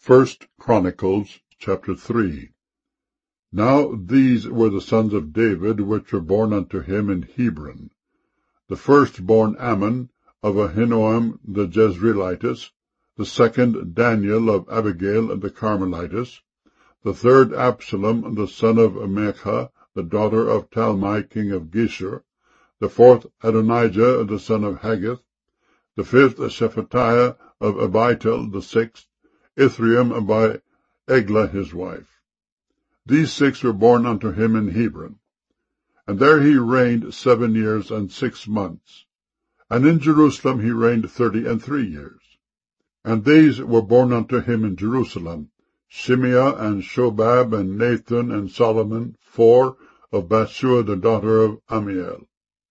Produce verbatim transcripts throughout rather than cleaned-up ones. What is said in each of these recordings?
First Chronicles chapter three. Now these were the sons of David which were born unto him in Hebron. The firstborn Ammon of Ahinoam the Jezreelitess, the second Daniel of Abigail the Carmelitess, the third Absalom the son of Maachah, the daughter of Talmai king of Geshur, the fourth Adonijah the son of Haggith, the fifth Shephatiah of Abital, the sixth Ithream by Eglah his wife. These six were born unto him in Hebron. And there he reigned seven years and six months. And in Jerusalem he reigned thirty and three years. And these were born unto him in Jerusalem, Shimeah and Shobab and Nathan and Solomon, four of Bathshua the daughter of Ammiel.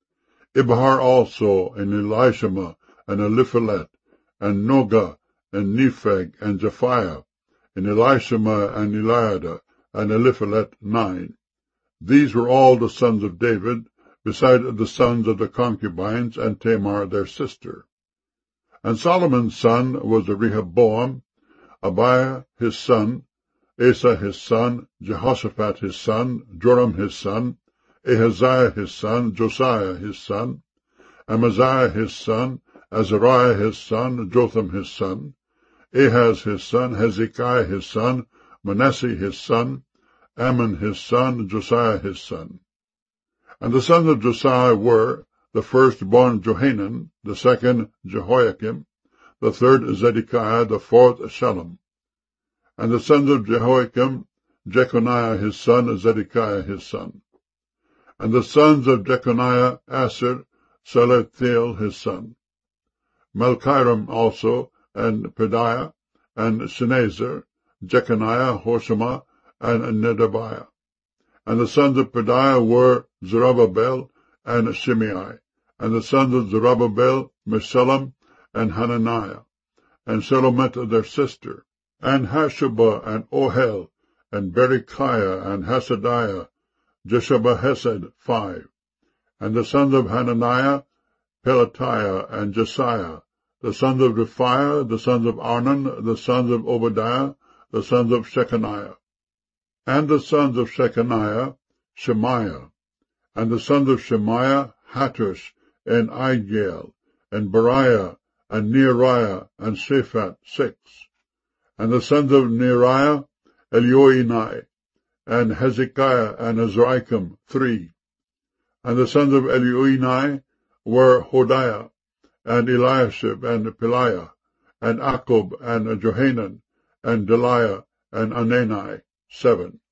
Ibhar also, and Elishama, and Eliphalet, and Nogah, and Nepheg, and Japhiah, and Elishama, and Eliada, and Eliphalet, nine. These were all the sons of David, beside the sons of the concubines, and Tamar their sister. And Solomon's son was Rehoboam, Abiah his son, Asa his son, Jehoshaphat his son, Joram his son, Ahaziah his son, Josiah his son, Amaziah his son, Azariah his son, Jotham his son, Ahaz his son, Hezekiah his son, Manasseh his son, Ammon his son, Josiah his son. And the sons of Josiah were, the firstborn Johanan, the second Jehoiakim, the third Zedekiah, the fourth Shallum. And the sons of Jehoiakim, Jeconiah his son, Zedekiah his son. And the sons of Jeconiah, Asher, Salathiel his son. Malchiram also, and Pedaiah, and Shenazar, Jeconiah, Hoshama, and Nedabiah. And the sons of Pedaiah were Zerubbabel and Shimei. And the sons of Zerubbabel, Meshullam, and Hananiah, and Shelomith their sister, and Hashubah, and Ohel, and Berechiah, and Hasadiah, Jeshabahesed, five. And the sons of Hananiah, Pelatiah, and Jesiah, the sons of Rephiah, the sons of Arnan, the sons of Obadiah, the sons of Shechaniah. And the sons of Shechaniah, Shemaiah. And the sons of Shemaiah, Hattush, and Igal, and Bariah, and Neariah, and Shaphat, six. And the sons of Neariah, Elioenai, and Hezekiah, and Azrikam, three. And the sons of Elioenai were Hodiah, and Eliashib, and Peliah, and Akub, and Johanan, and Deliah, and Anani, seven.